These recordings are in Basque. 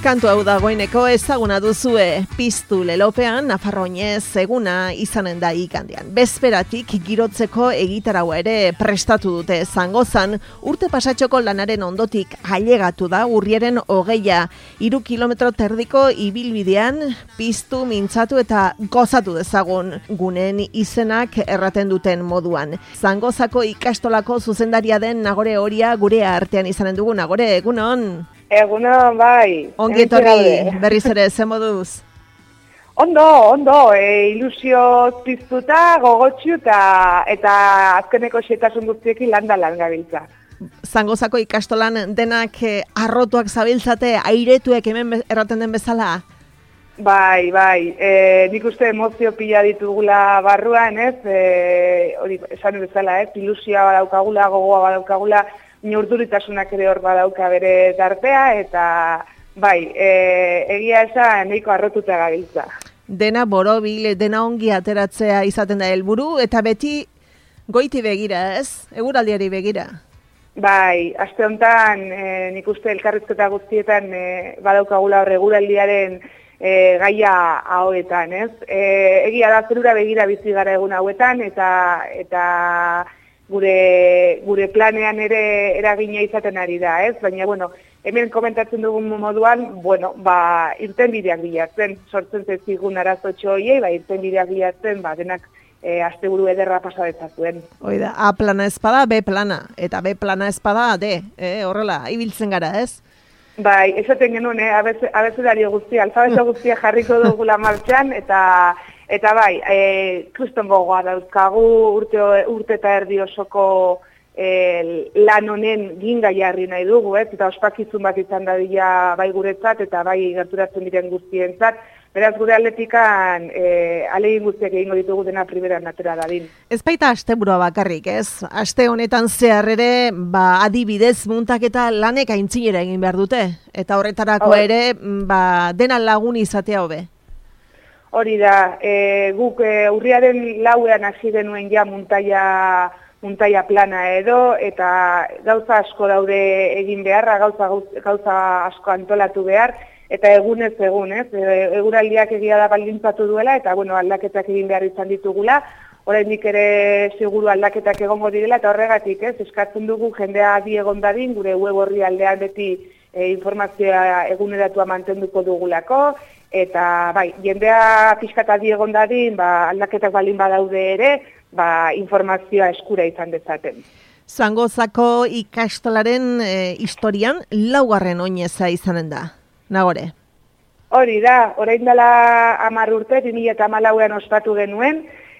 Kantu hau dagoeneko ezaguna duzue, piztu lelopean Nafarroinez eguna izanen da igandean. Bezperatik girotzeko egitaraua ere prestatu dute Zangozan, urte pasatxoko lanaren ondotik ailegatu da urriaren 20, 3 kilometro terdiko ibilbidean piztu, mintzatu eta gozatu dezagun gunen izenak erraten duten moduan. Zangozako ikastolako zuzendaria den Nagore Horia gure artean izanen dugu. Nagore, egunon? Egunon, bai. Ongi etorri, berriz ere, ze moduz? Ondo, ilusio piztuta, gogotxu eta azkeneko xetasun guztiekin lan gabiltza. Zangozako ikastolan denak arrotuak zabiltzate, airetuek hemen erraten den bezala? Bai, nik uste emozio pila ditugula barruan, ez? Hori, esan bezala, ez? Ilusioa badaukagula, gogoa badaukagula, urdurritasunak ere hor badauka bere tartea, eta bai, egia esan nahiko arrotuta gabiltza. Dena borobil, dena ongi ateratzea izaten da helburu, eta beti goiti begira, ez? Eguraldiari begira. Bai, aste honetan nik uste elkarrizketa guztietan badaukagula hor eguraldiaren gaia hauetan, ez? Egia da zerura begira bizi gara egun hauetan, eta gure planean ere eragina izaten ari da, ez? Baina, hemen komentatzen dugun moduan, irtenbideak bilatzen, sortzen zigun arazotxo horiei, irtenbideak bilatzen, denak asteburu ederra pasa dezazuen. Oida, A plana espada, B plana, eta B plana espada, D, horrela, ibiltzen gara, ez? Bai, esaten genuen, abecedario guztia, alfabeto guztia jarriko dugula martxan, eta bai, kriston gogoa dauzkagu urte eta erdi osoko lan honen ginga jarri nahi dugu, eta ospakizun bat izan dadila bai guretzat eta bai gerturatzen diren guztientzat. Beraz, gure aldetikan ahalegin guztiak egingo ditugu dena primeran atera dadin. Ez baita asteburua bakarrik, ez? Aste honetan zehar ere, adibidez muntaketa lanek aintzinera egin behar dute, eta horretarako ere, dena lagun izatea hobe. Hori da, guk urriaren 4ean hasi genuen ja muntaia plana edo, eta gauza asko daude egin beharra, gauza asko antolatu behar, eta egunez egun, ez? Eguraldiak egia da baldintzatu duela, eta aldaketak egin behar izan ditugula, oraindik ere seguru aldaketak egongo direla, eta horregatik, ez? Eskatzen dugu jendea adi egon dadin, gure web horri aldean beti informazioa eguneratua mantenduko dugulako, eta bai, jendea pixkat adi egon dadin, aldaketak baldin badaude ere, informazioa eskura izan dezaten. Zangozako ikastolaren historian 4. oineza izanen da. Nagore? Hori da, orain dela 10 urte, 2014an ospatu genuen,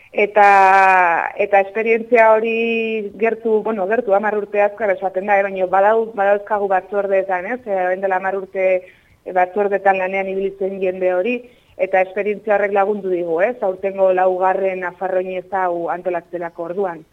eta esperientzia hori gertu 10 urte azkar esaten da, baina badauzkagu batzordeetan, ez? Orain dela 10 urte batzordeetan lanean ibilitzen jende hori, eta esperientzia horrek lagundu digu, ez? Aurtengo 4. Nafarroinez hau antolatzelako orduan.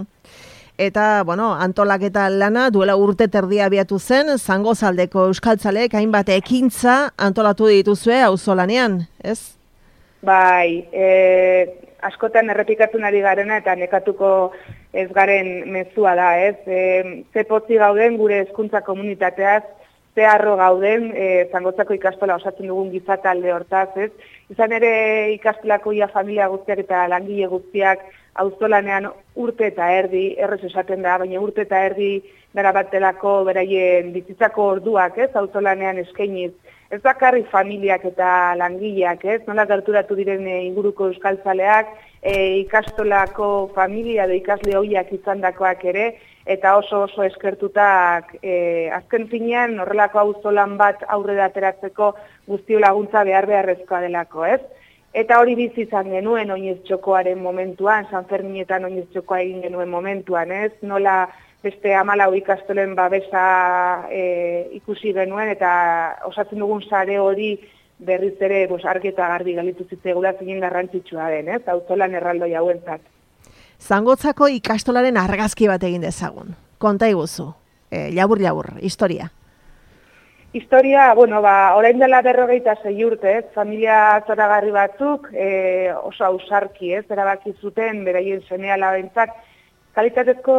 Eta, antolaketa lana duela urte terdia abiatu zen, Zangozaldeko euskaltzaleek hainbat ekintza antolatu dituzue auzolanean, ez? Bai, askotan errepikatzen ari garena eta nekatuko ez garen mezua da, ez? Ze potzi gauden gure hezkuntza komunitateaz, ze harro gauden, Zangozako ikastola osatzen dugun gizatalde hortaz, ez? Izan ere ikastolako familia guztiak eta langile guztiak auzolanean urte eta erdi, errez esaten da, baina urte eta erdi berabatelako beraien bizitzako orduak, ez, auzolanean eskainiz. Ez bakarrik familiak eta langileak, ez, nola gerturatu diren inguruko euskaltzaleak, ikastolako familia edo ikasle hoiak izandakoak ere, eta oso eskertutak azken finean horrelako auzolan bat aurrera ateratzeko guztio laguntza beharrezkoa delako, ez? Eta hori bizi izan genuen oinez txokoaren momentuan, San Ferminetan oinez txokoa egin genuen momentuan, ez? Nola beste 14 ikastolen babesa ikusi genuen, eta osatzen dugun sare hori berriz ere argi eta garbi galitu zitzaigula zein garrantzitsua den, ez? Auzolan erraldoi hauentzat. Zangozako ikastolaren argazki bat egin dezagun. Konta iguzu, labur, historia. Historia, orain dela 46 urte, familia zoragarri batzuk, oso ausarki, erabaki zuten, beraien seme alabentzat, kalitatezko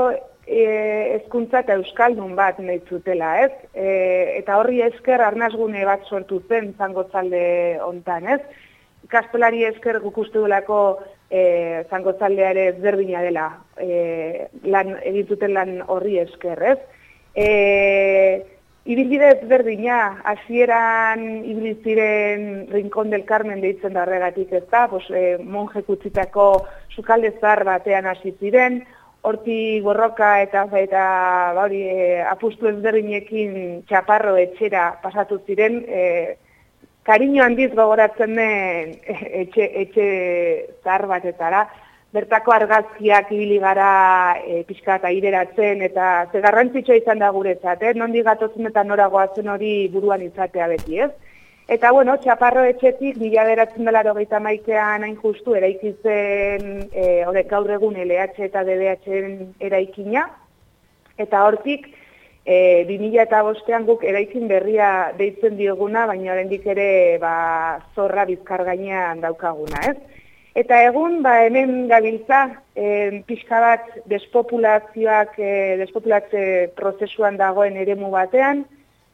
hezkuntza eta euskaldun bat nahi zutela, ez? Eta horri esker arnasgune bat sortu zen Zangotzalde hontan, ez? Ikastolari esker guk uste duelako Zangotzaldea ere ezberdina dela, egin zuten lan horri esker, ez? Ibilbide ezberdina, hasieran ibili ziren Rincón del Carmen deitzen da horregatik, ez da, monjek utzitako sukalde zahar batean hasi ziren, horti borroka eta apustu ezberdinekin Txaparro etxera pasatu ziren, kariño handiz gogoratzen den etxe zahar batetara. Bertako argazkiak ibili gara pixka eta aireratzen, eta ze garrantzitsua izan da guretzat, nondik gatotzen eta nora goazen hori buruan izatea beti, ez? Eta, Txaparro etxetik, 1991an hain justu eraikitzen gaur egun LH eta DBH-en eraikina, eta hortik 2005an guk eraikin berria deitzen dioguna, baina oraindik ere zorra bizkar gainean daukaguna, ez? Eta egun, hemen gabiltza, pixka bat despopulatze prozesuan dagoen eremu batean,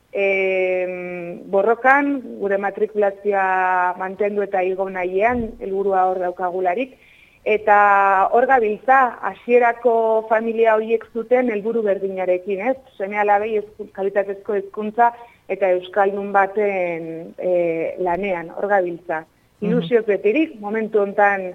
borrokan, gure matrikulazioa mantendu eta igo nahiean, helburua hor daukagularik, eta hor gabiltza, hasierako familia horiek zuten helburu berdinarekin, ez? Seme-alabei kalitatezko hezkuntza eta euskaldun baten lanean, hor gabiltza. Ilusioz betirik, momentu honetan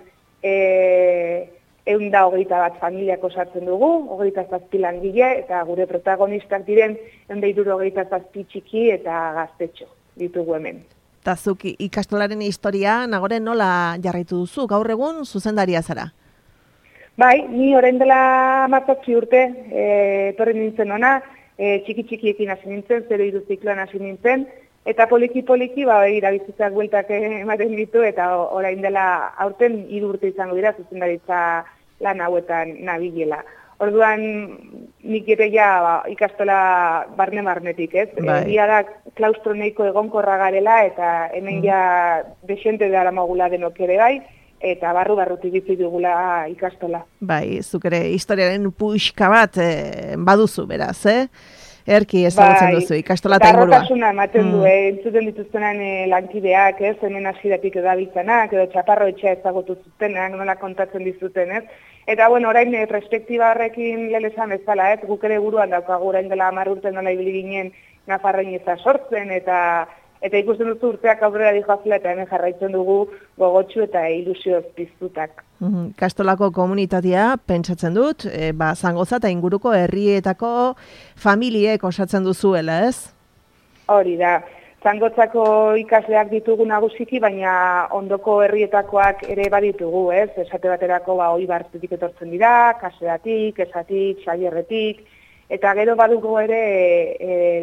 121 familiak osatzen dugu, 27 langile, eta gure protagonistak diren 127 txiki eta gaztetxo ditugu hemen. Eta zuk ikastolaren historia nagoren nola jarraitu duzu, gaur egun zuzendaria zara? Bai, ni orain dela 17 urte etorri nintzen ona, txiki-txikiekin hasi nintzen, 0-3 zikloan hasi nintzen, eta poliki-poliki, irabizitzak bueltak ematen ditu, eta orain dela aurten 3 urte izango dira zuzendaritza lan hauetan nabilela. Orduan, nik ere ikastola barne-barnetik, ez? Egia da, klaustro nahiko egonkorra garela, eta hemen desente dara magula denok ere bai, eta barru-barrutik bizi dugula ikastola. Bai, zuk ere historiaren puxka bat baduzu, beraz, Erki ezagutzen duzu, ikastola eta ingurua. Darrotasuna ematen du, entzuten dituztenan lankideak, hemen hasieratik edabiltzanak, edo Txaparro etxea ezagutu zutenak, nola kontatzen dizuten, ez? Eta, orain perspektiba horrekin lehen bezala, guk ere buruan daukagu orain dela 10 urte nola ibili ginen Nafarroin eza sortzen, eta ikusten duzu urteak aurrera dihoazela, eta hemen jarraitzen dugu gogotsu eta ilusioz piztutak. Kastolako komunitatea, pentsatzen dut, Zangoza eta inguruko herrietako familiek osatzen duzuela, ez? Hori da. Zangotzako ikasleak ditugu nagusiki, baina ondoko herrietakoak ere baditugu, ez? Esate baterako Oibarzetik etortzen dira, Kaseatik, Esatik, Xaierretik, eta gero badugu ere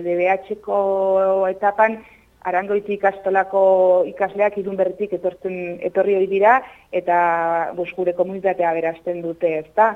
DBH-ko etapan Arangoiti ikastolako ikasleak Irunberritik etorri hori dira, eta gure komunitatea berazten dute, ezta?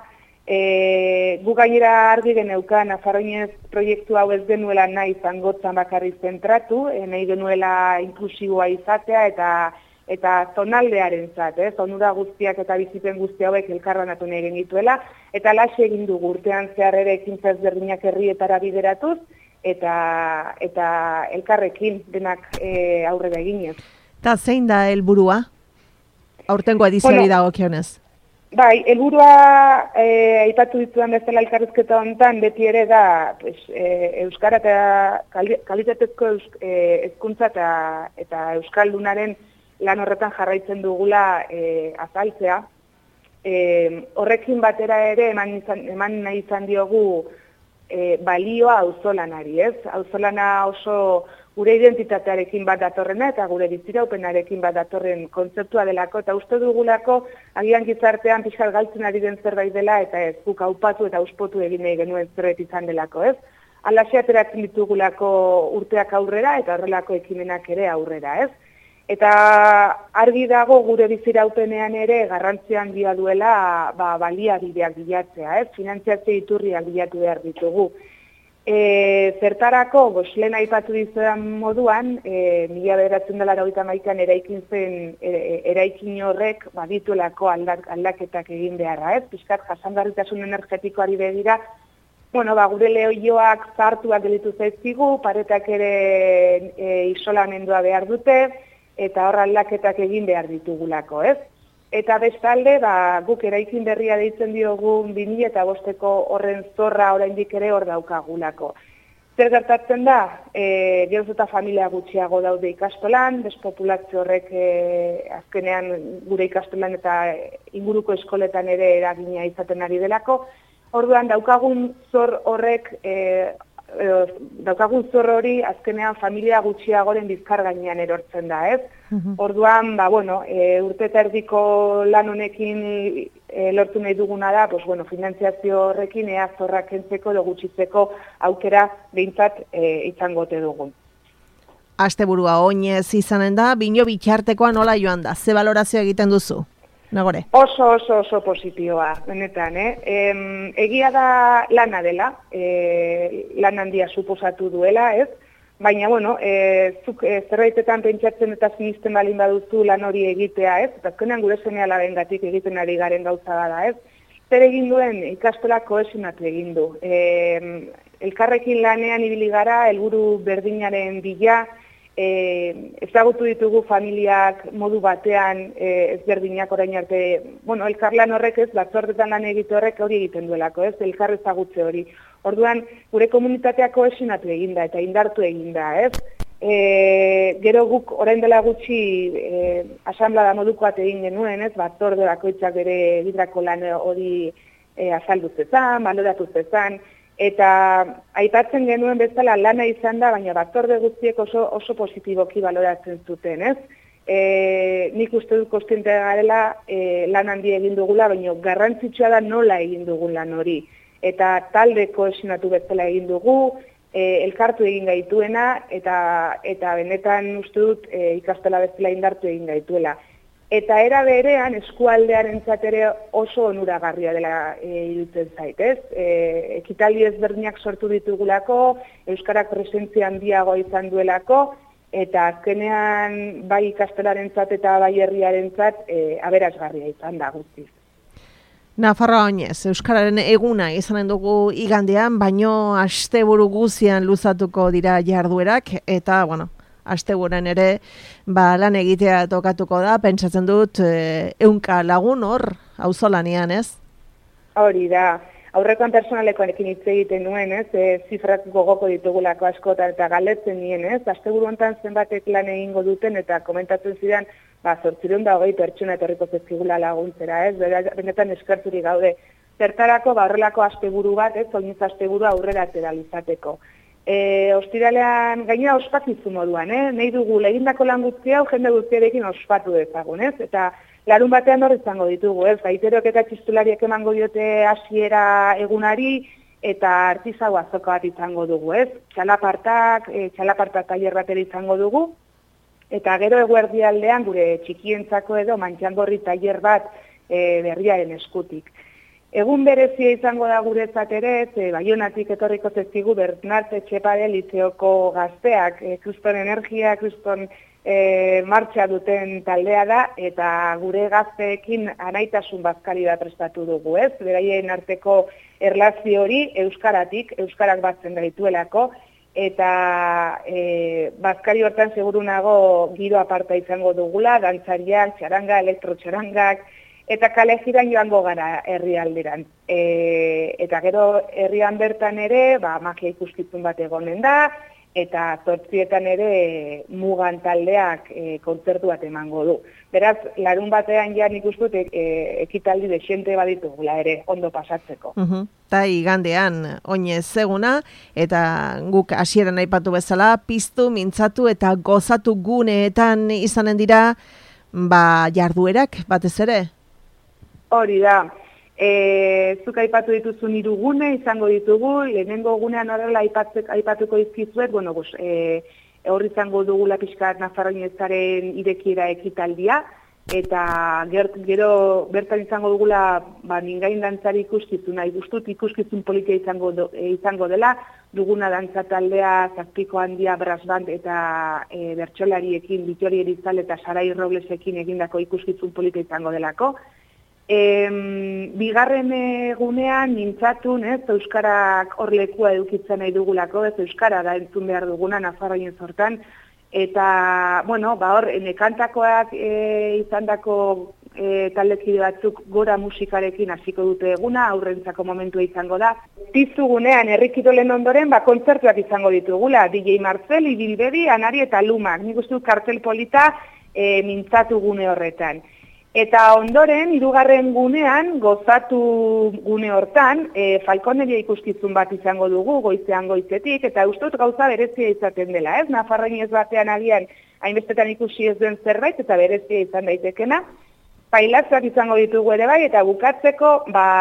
Gu gainera argi geneukan Nafarroinez proiektu hau ez genuela nahi Zangotzan bakarrik zentratu, nahi genuela inklusiboa izatea eta zonaldearen zat, onura guztiak eta bizipen guzti hauek elkarbanatu nahi genituela, eta laxe egin dugu urtean zehar ere ekintza ezberdinak herrietara bideratuz, eta elkarrekin denak aurrera eginez. Eta zein da helburua? Aurtengo edizioari dagokionez? Bai, helburua aipatu ditudan bezala elkarrizketa honetan beti ere da euskara eta kalitatezko hezkuntza eta euskaldunaren lan horretan jarraitzen dugula azaltzea. Horrekin batera ere eman nahi izan diogu balioa auzolanari, ez? Auzolana oso gure identitatearekin bat datorrena eta gure biziraupenarekin bat datorren kontzeptua delako, eta uste dugulako agian gizartean pixkal galtzen ari den zerbait dela, eta ez guk aupatu eta uspotu egin nahi genuen zerbait izan delako, ez? Alaxe ateratzen ditugulako urteak aurrera eta horrelako ekimenak ere aurrera, ez? Eta argi dago gure biziraupenean ere garrantzia handia duela baliabideak bilatzea, ez? Finantziazio iturriak bilatu behar ditugu. Zertarako, lehen aipatu dizudan moduan, 1991an eraikin zen eraikin horrek badituelako aldaketak egin beharra, ez? Pixkat jasangarritasun energetikoari begira bueno, gure lehoioak zahartuak gelditu zaizkigu, paretak ere isolamendua behar dute, eta hor aldaketak egin behar ditugulako, ez? Eta bestalde, guk eraikin berria deitzen diogun 2005ko horren zorra oraindik ere hor daukagulako. Zer gertatzen da, geroz eta familia gutxiago daude ikastolan, despopulazio horrek azkenean gure ikastolan eta inguruko eskoletan ere eragina izaten ari delako. Orduan, daukagun zor hori azkenean familia gutxiagoren bizkar gainean erortzen da, ez? Orduan, urte eta erdiko lan honekin lortu nahi duguna da, finantziazio horrekin ea zorrak kentzeko edo gutxitzeko aukera behintzat izango ote dugun. Asteburua oinez izanen da, bino bitxartekoa nola joan da? Ze balorazio egiten duzu? Nagore? Oso positioa, benetan, egia da lana dela, lan handia suposatu duela, ez? Baina, zuk zerbaitetan pentsatzen eta sinisten balin baduzu lan hori egitea, ez? Eta azkenean gure seme-alabengatik egiten ari garen gauza bada, ez? Zer egin duen ikastola kohesionatu egin du. Elkarrekin lanean ibili gara, helburu berdinaren bila, ezagutu ditugu familiak modu batean ezberdinak orain arte, elkarlan horrek ez, batzordetan lan egite horrek hori egiten duelako, ez, elkar ezagutze hori. Orduan, gure komunitateak kohesionatu eginda eta indartu eginda, ez. Gero guk orain dela gutxi asanblada moduko bat egin genuen, ez, batzorde bakoitzak bere egitrako lan hori azaldu zezan, baloratu zezan, eta aipatzen genuen bezala lana izan da, baina batzorde guztiek oso positiboki baloratzen zuten, ez? Nik uste dut kontziente garela lan handi egin dugula, baina garrantzitsua da nola egin dugun lan hori. Eta talde kohesionatu bezala egin dugu, elkartu egin gaituena, eta benetan uste dut ikastola bezala indartu egin gaituela. Eta era berean eskualdearentzat ere oso onuragarria dela iruditzen zait, ez? Ekitaldi ezberdinak sortu ditugulako, euskarak presentzia handiago izan duelako, eta azkenean bai ikastolarentzat eta bai herriarentzat aberasgarria izan da guztiz. Nafarroa oinez, euskararen eguna izanen dugu igandean, baino asteburu guzian luzatuko dira jarduerak, eta, asteburuan ere lan egitea tokatuko da, pentsatzen dut 100 lagun hor, auzolanean, ez? Hori da, aurrekoan personalekoarekin hitz egiten nuen, ez? Zifrak gogoko ditugulako askotan eta galdetzen nien, ez? Asteburu hontan zenbatek lan egingo duten eta komentatzen zidan, 820 pertsona etorriko zezkigula laguntzera, ez? Benetan eskerturik gaude. Zertarako horrelako asteburu bat, ez? Oinez asteburu aurrera atera izateko. Ostiralean gainera ospakizun moduan, nahi dugu egindako lan guzti hau jende guztiarekin ospatu dezagun, ez? Eta larun batean hor izango ditugu, ez? Gaiterok eta txistulariek emango diote hasiera egunari eta artisau azoka bat izango dugu, ez? Txalaparta tailer batera izango dugu, eta gero eguerdialdean gure txikientzako edo mantxangorri tailer bat berriaren eskutik. Egun berezia izango da guretzat ere, Baionatik etorriko zezkigu Bernat Etxepare lizeoko gazteak, kriston energia, kriston martxa duten taldea da, eta gure gazteekin anaitasun bazkari da prestatu dugu, ez? Beraien arteko erlazio hori euskarak batzen gaituelako, eta bazkari hortan seguru nago giro aparta izango dugula, dantzariak, txaranga, elektrotxarangak, eta kale jiran joango gara herrialderan. Eta gero herrian bertan ere, magia ikuskizun bat egonen da, eta 8etan ere mugan taldeak kontzertu bat emango du. Beraz, larun batean ja nik uste dut ekitaldi dexente baditugula ere, ondo pasatzeko. Eta igandean oinez eguna, eta guk hasieran aipatu bezala, piztu, mintzatu eta gozatu guneetan izanen dira, jarduerak batez ere? Hori da, zuk aipatu dituzun 3 gune izango ditugu, lehenengo gunean horrela aipatuko izkizuet, hor izango dugula pixkat Nafarroinezaren irekiera ekitaldia, eta gero bertan izango dugula mingain dantzari ikuskizuna, ikustut ikuskizun politia izango dela, duguna dantza taldea, Zazpiko Handia Brass Band eta bertsolariekin, Bitori Erizal eta Sarai Roblesekin egindako ikuskizun politia izango delako. Bigarren egunean mintzatun, euskarak hor lekua edukitzen nahi dugulako, euskara da entzun behar duguna Nafarroinen sortan, eta, bueno, hor, nekantakoak izandako taldekide batzuk gora musikarekin hasiko dute eguna, aurrentzako momentua izango da. Piztugunean, herrikirolen ondoren, kontzertuak izango ditugula, DJ Marcel, Ibilbedi, Anari eta Lumak, nik uste dut kartel polita mintzatu gune horretan. Eta ondoren, hirugarren gunean, gozatu gune hortan, falkoneria ikuskizun bat izango dugu, goizean goizetik, eta ustot gauza berezia izaten dela, ez? Nafarroinez batean agian, hainbestetan ikusi ez duen zerbait, eta berezia izan daitekena. Pailatzak izango ditugu ere bai, eta bukatzeko,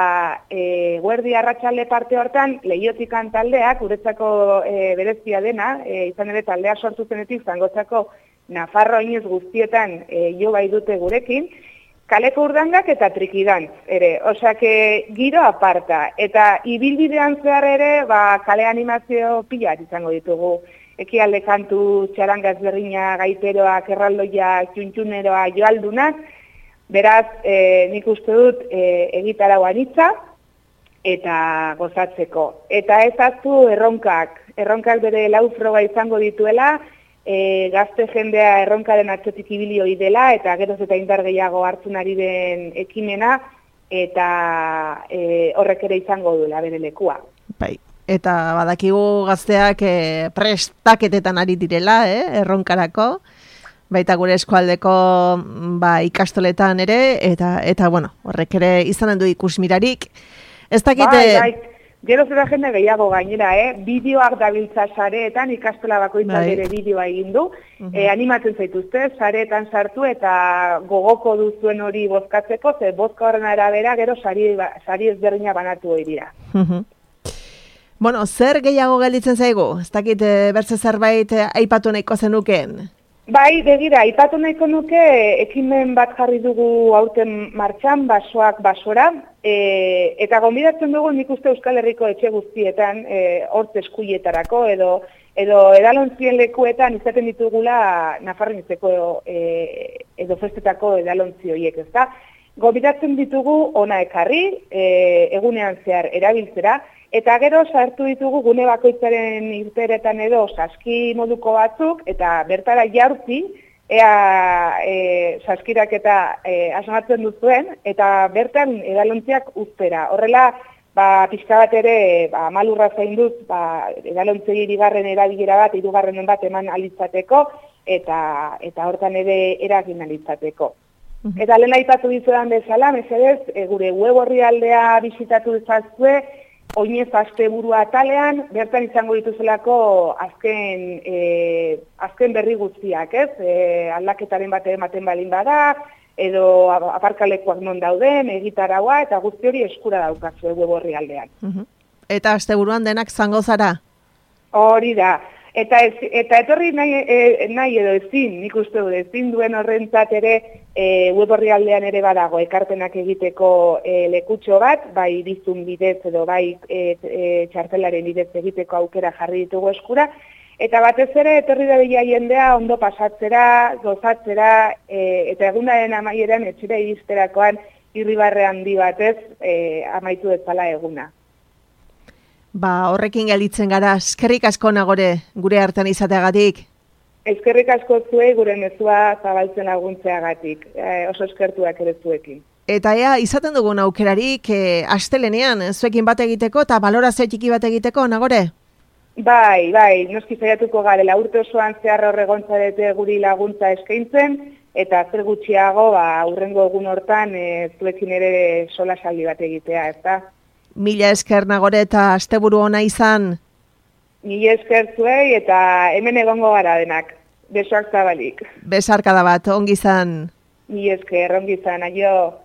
guerdi arratsalde parte hortan, Leiotikan taldeak, guretzako berezia dena, izan ere taldea sortu zenetik, zangotzako Nafarroinez guztietan jo bai dute gurekin, kaleko urdangak eta trikidantz ere, osake giro aparta, eta ibilbidean zehar ere, kale animazio pilat izango ditugu. Ekialde kantu, txaranga ezberdina, gaiteroak, erraldoia, txuntxuneroa, joaldunak, beraz, nik uste dut egitarau anitza eta gozatzeko. Eta ez aztu erronkak bere lau froga izango dituela, gazte jendea erronkaren atzetik ibili hori dela, eta geroz eta indar gehiago hartzen ari den ekimena, eta horrek ere izango duela bere lekua. Bai. Eta badakigu gazteak prestaketetan ari direla, erronkarako, baita gure eskualdeko ikastoletan ere, eta bueno, horrek ere izanen du ikusmirarik. Ez dakite... Bai. Geroz eta jende gehiago gainera, bideoak dabiltza sareetan, ikastola bakoitzak ere bideoa egin du, animatzen zaituzte, sareetan sartu eta gogoko duzuen hori bozkatzeko, ze bozka horren arabera gero sari ezberdina banatu hori dira. Bueno, zer gehiago gelditzen zaigu? Ez dakit bertze zerbait aipatu nahiko zenukeen? Bai, begira, aipatu nahiko nuke ekimen bat jarri dugu aurten martxan, basoak basora, eta gonbidatzen dugu nik uste Euskal Herriko etxe guztietan, hortz eskuietarako edo edalontzien lekuetan izaten ditugula Nafarroinezeko edo festetako edalontzi horiek, ezta? Gonbidatzen ditugu ona ekarri, egunean zehar erabiltzera, eta gero sartu ditugu gune bakoitzaren irteeretan edo saski moduko batzuk, eta bertara jaurti, saskirak eta asmatzen duzuen, eta bertan edalontziak uztera. Horrela, pixka bat ere, malurra zainduz, edalontzei bigarren erabilera bat, hirugarrenen bat eman alitzateko, eta hortan ere eragin alitzateko. Eta lehen aipatu dizudan bezala, mesedez, gure web orrialdea bisitatu dezazue, oinez asteburua atalean, bertan izango dituzelako azken berri guztiak, ez? Aldaketaren bat ematen balin bada, edo aparkalekuak non dauden, egitaraua, eta guzti hori eskura daukazue web orrialdean. Eta asteburuan denak zango zara? Hori da. Eta etorri nahi edo ezin, nik uste dut, ezin duen horrentzat ere web orrialdean ere badago ekarpenak egiteko lekutxo bat, bai bizun bidez edo bai txartelaren bidez egiteko aukera jarri ditugu eskura, eta batez ere etorri da jendea ondo pasatzera, gozatzera, eta egunaren amaieran etxera iristerakoan irribarre handi batez amaitu dezala eguna. Horrekin gelditzen gara, eskerrik asko Nagore gure hartan izateagatik. Eskerrik asko zuei gure mezua zabaltzen laguntzeagatik, oso eskertuak ere zuekin. Eta izaten dugun aukerarik astelenean zuekin bat egiteko eta balorazio txiki bat egiteko, Nagore? Bai, noski saiatuko garela urte osoan zehar horregontzarete guri laguntza eskaintzen, eta zer gutxiago hurrengo egun hortan zuekin ere solasaldi bat egitea, ezta? Mila esker Nagore eta asteburu ona izan. Mila esker zuei eta hemen egongo gara denak. Besoak zabalik. Besarkada bat, ongi izan. Mila esker, ongi izan, aio.